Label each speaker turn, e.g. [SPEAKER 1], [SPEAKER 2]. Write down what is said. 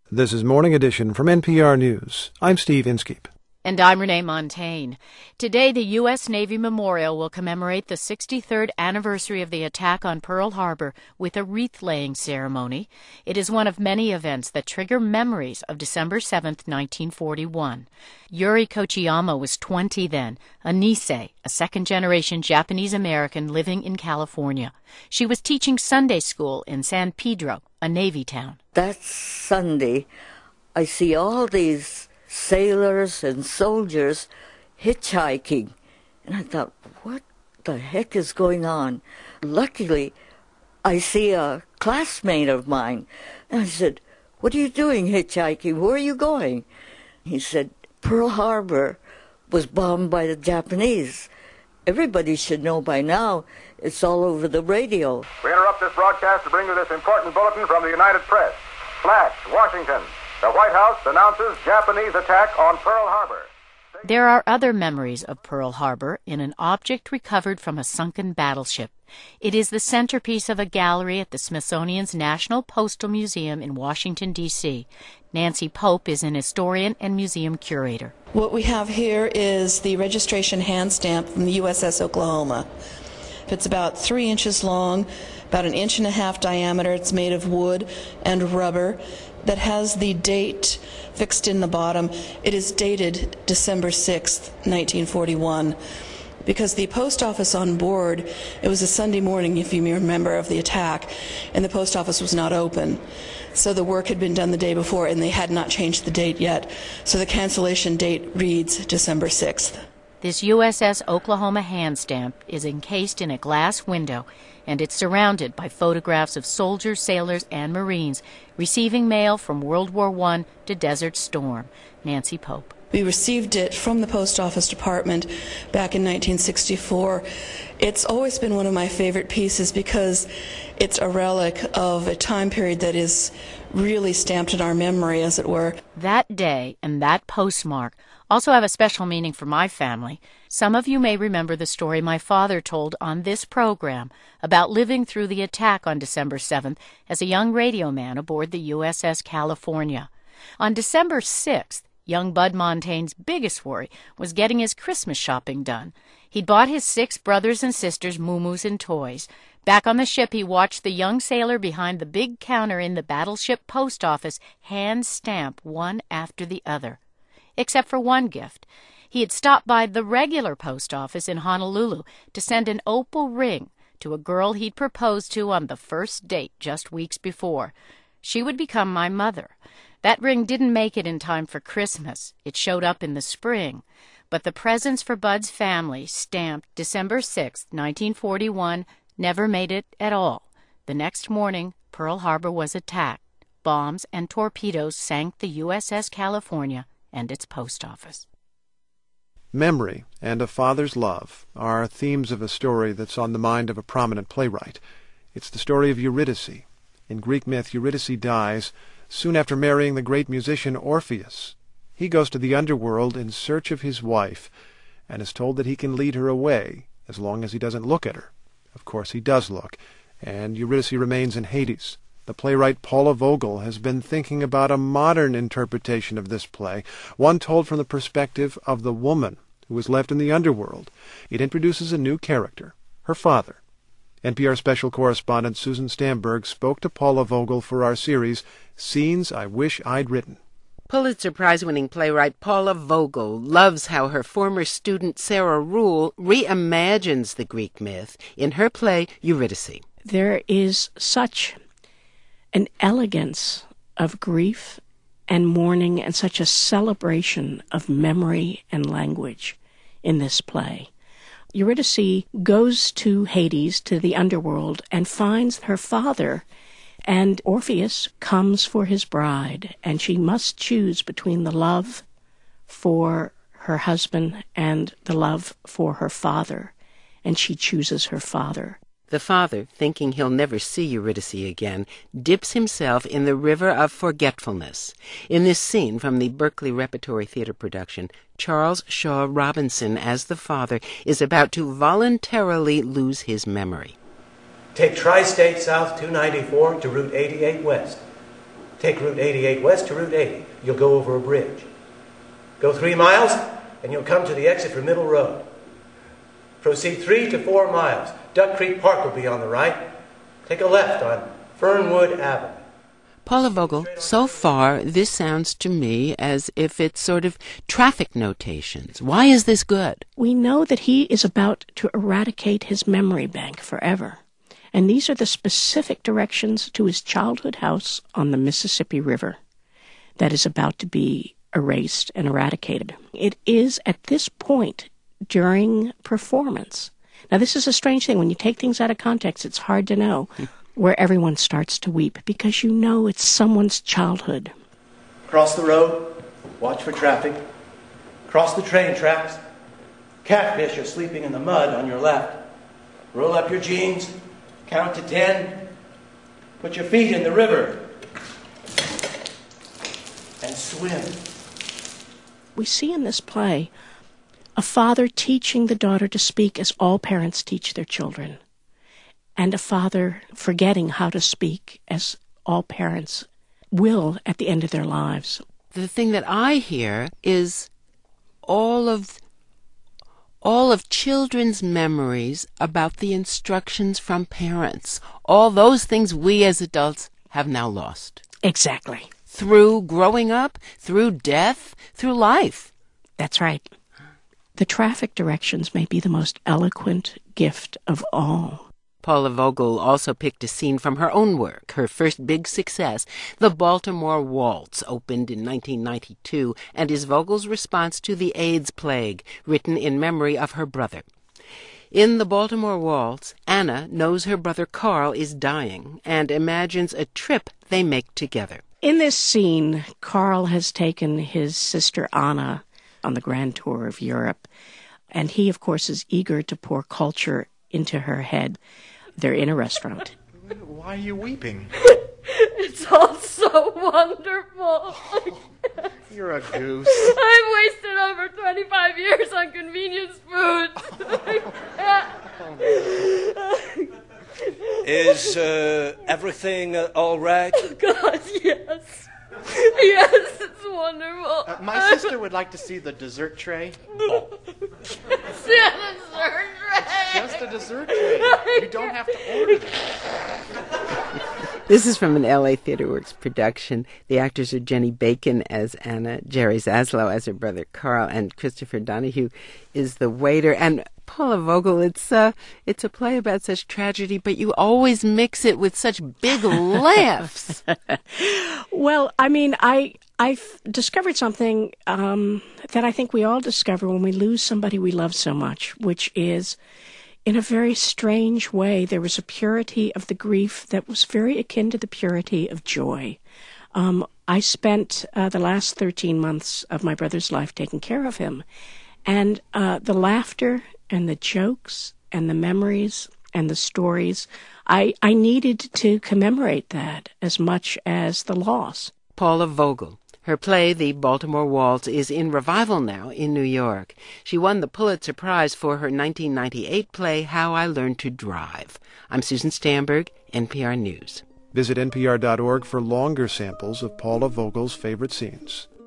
[SPEAKER 1] This is Morning Edition from NPR News. I'm Steve Inskeep.
[SPEAKER 2] And I'm Renee Montaigne. Today, the U.S. Navy Memorial will commemorate the 63rd anniversary of the attack on Pearl Harbor with a wreath-laying ceremony. It is one of many events that trigger memories of December 7, 1941. Yuri Kochiyama was 20 then, a Nisei, a second-generation Japanese-American living in California. She was teaching Sunday school in San Pedro, a Navy town.
[SPEAKER 3] That Sunday, I see all these sailors and soldiers hitchhiking. And I thought, what the heck is going on? Luckily, I see a classmate of mine. And I said, what are you doing hitchhiking? Where are you going? He said, Pearl Harbor was bombed by the Japanese. Everybody should know by now. It's all over the radio.
[SPEAKER 4] We interrupt this broadcast to bring you this important bulletin from the United Press. Flash, Washington. The White House announces Japanese attack on Pearl Harbor.
[SPEAKER 2] There are other memories of Pearl Harbor in an object recovered from a sunken battleship. It is the centerpiece of a gallery at the Smithsonian's National Postal Museum in Washington, D.C. Nancy Pope is an historian and museum curator.
[SPEAKER 5] What we have here is the registration hand stamp from the USS Oklahoma. It's about 3 inches long, about 1.5 inches diameter. It's made of wood and rubber that has the date fixed in the bottom. It is dated December 6th, 1941. Because the post office on board, it was a Sunday morning, if you remember, of the attack, and the post office was not open. So the work had been done the day before, and they had not changed the date yet. So the cancellation date reads December 6th.
[SPEAKER 2] This USS Oklahoma hand stamp is encased in a glass window, and it's surrounded by photographs of soldiers, sailors, and Marines receiving mail from World War I to Desert Storm. Nancy Pope.
[SPEAKER 5] We received it from the Post Office Department back in 1964. It's always been one of my favorite pieces because it's a relic of a time period that is really stamped in our memory, as it were.
[SPEAKER 2] That day and that postmark also have a special meaning for my family. Some of you may remember the story my father told on this program about living through the attack on December 7th as a young radio man aboard the USS California. On December 6th, young Bud Montaigne's biggest worry was getting his Christmas shopping done. He'd bought his 6 brothers and sisters moo-moos and toys. Back on the ship, he watched the young sailor behind the big counter in the battleship post office hand stamp one after the other. Except for one gift. He had stopped by the regular post office in Honolulu to send an opal ring to a girl he'd proposed to on the first date just weeks before. She would become my mother. That ring didn't make it in time for Christmas. It showed up in the spring. But the presents for Bud's family, stamped December 6, 1941, never made it at all. The next morning, Pearl Harbor was attacked. Bombs and torpedoes sank the USS California and its post office.
[SPEAKER 1] Memory and a father's love are themes of a story that's on the mind of a prominent playwright. It's the story of Eurydice. In Greek myth, Eurydice dies soon after marrying the great musician Orpheus. He goes to the underworld in search of his wife and is told that he can lead her away as long as he doesn't look at her. Of course, he does look, and Eurydice remains in Hades. The playwright Paula Vogel has been thinking about a modern interpretation of this play, one told from the perspective of the woman who was left in the underworld. It introduces a new character, her father. NPR special correspondent Susan Stamberg spoke to Paula Vogel for our series, Scenes I Wish I'd Written.
[SPEAKER 6] Pulitzer Prize-winning playwright Paula Vogel loves how her former student Sarah Ruhl reimagines the Greek myth in her play Eurydice.
[SPEAKER 7] There is such an elegance of grief and mourning and such a celebration of memory and language in this play. Eurydice goes to Hades, to the underworld, and finds her father, and Orpheus comes for his bride, and she must choose between the love for her husband and the love for her father, and she chooses her father.
[SPEAKER 6] The father, thinking he'll never see Eurydice again, dips himself in the river of forgetfulness. In this scene from the Berkeley Repertory Theater production, Charles Shaw Robinson, as the father, is about to voluntarily lose his memory.
[SPEAKER 8] Take Tri-State South 294 to Route 88 West. Take Route 88 west to Route 80. You'll go over a bridge. Go 3 miles, and you'll come to the exit for Middle Road. Proceed 3 to 4 miles. Duck Creek Park will be on the right. Take a left on Fernwood Avenue.
[SPEAKER 6] Paula Vogel, so far this sounds to me as if it's sort of traffic notations. Why is this good?
[SPEAKER 7] We know that he is about to eradicate his memory bank forever. And these are the specific directions to his childhood house on the Mississippi River that is about to be erased and eradicated. It is at this point during performance. Now, this is a strange thing. When you take things out of context, it's hard to know where everyone starts to weep because you know it's someone's childhood.
[SPEAKER 8] Cross the road. Watch for traffic. Cross the train tracks. Catfish are sleeping in the mud on your left. Roll up your jeans. Count to 10. Put your feet in the river. And swim.
[SPEAKER 7] We see in this play a father teaching the daughter to speak as all parents teach their children, and a father forgetting how to speak as all parents will at the end of their lives.
[SPEAKER 6] The thing that I hear is all of children's memories about the instructions from parents. All those things we as adults have now lost.
[SPEAKER 7] Exactly.
[SPEAKER 6] Through growing up, through death, through life.
[SPEAKER 7] That's right. The traffic directions may be the most eloquent gift of all.
[SPEAKER 6] Paula Vogel also picked a scene from her own work, her first big success. The Baltimore Waltz opened in 1992 and is Vogel's response to the AIDS plague, written in memory of her brother. In the Baltimore Waltz, Anna knows her brother Carl is dying and imagines a trip they make together.
[SPEAKER 7] In this scene, Carl has taken his sister Anna on the grand tour of Europe, and he, of course, is eager to pour culture into her head. They're in a restaurant.
[SPEAKER 9] Why are you weeping?
[SPEAKER 10] It's all so wonderful.
[SPEAKER 9] You're a goose.
[SPEAKER 10] I've wasted over 25 years on convenience food.
[SPEAKER 11] Is everything all right?
[SPEAKER 10] Oh, God, yes. Yes, it's wonderful.
[SPEAKER 9] My sister would like to see the dessert tray.
[SPEAKER 10] Oh. It's a dessert tray.
[SPEAKER 9] It's just a dessert tray. You don't have to order it.
[SPEAKER 6] This is from an LA TheaterWorks production. The actors are Jenny Bacon as Anna, Jerry Zaslow as her brother Carl, and Christopher Donahue is the waiter. And Paula Vogel, it's a play about such tragedy, but you always mix it with such big laughs.
[SPEAKER 7] Well, I mean, I've discovered something that I think we all discover when we lose somebody we love so much, which is, in a very strange way, there was a purity of the grief that was very akin to the purity of joy. I spent the last 13 months of my brother's life taking care of him, and the laughter and the jokes and the memories and the stories, I needed to commemorate that as much as the loss.
[SPEAKER 6] Paula Vogel. Her play, The Baltimore Waltz, is in revival now in New York. She won the Pulitzer Prize for her 1998 play, How I Learned to Drive. I'm Susan Stamberg, NPR News.
[SPEAKER 1] Visit npr.org for longer samples of Paula Vogel's favorite scenes.